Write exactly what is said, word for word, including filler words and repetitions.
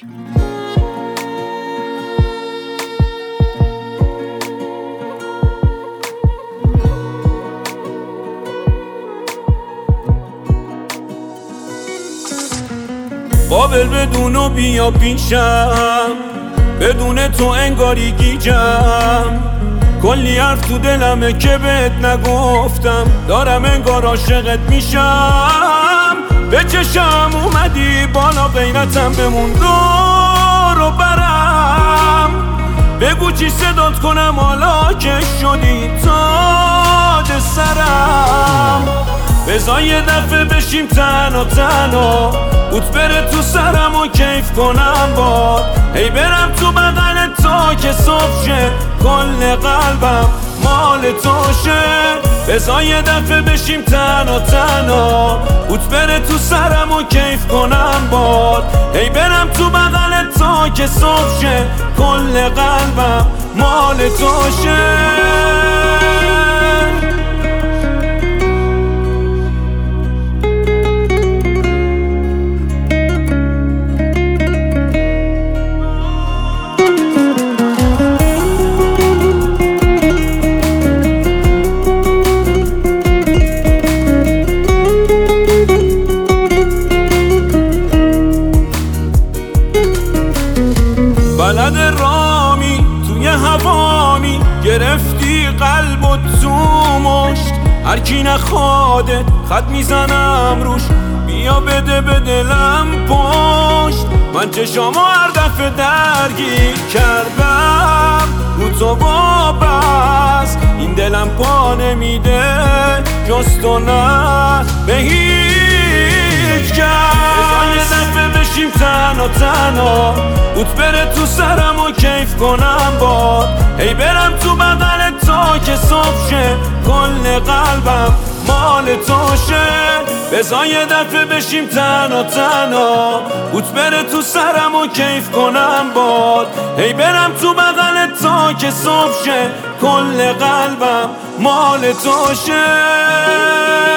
قابل بدونو بیا پیشم، بدون تو انگاری گیجم. کلی حرف تو دلمه که بهت نگفتم، دارم انگار عاشقت میشم. به چشم اومدی بالا غیرتم بمون دور و برم. بگو چی صدات کنم حالا که شدی تاج سرم. بذار یه دفعه بشیم تنها تنها، بوت بره تو سرم و کیف کنم باد. هی برم تو بغل تا که صبح شه، کل قلبم مال تو شه. بذار یه دفعه بشیم تنها تنها، بوت بره تو سرم و کیف کنم باد. هی برم تو بغل تا که صبح شه، کل قلبم مال تو شه. بلد رامی توی هوامی، گرفتی قلب و تو مشت. هر کی نخواده خط میزنم روش، بیا بده به دلم پشت. من چشامو هر دفعه درگیر کردم رو تو وابست. این دلم پا نمیده جز تو نه به هیچ کس. یه دفعه بشیم تنها تنها، بوت بره تو سرم و کیف کنم باد. هی برم تو بغل تا که صبح شه، کل قلبم مال تو شه. بذار یه دفعه بشیم تنها تنها، بوت بره تو سرم و کیف کنم باد. هی برم تو بغل تا که صبح شه، کل قلبم مال تو شه.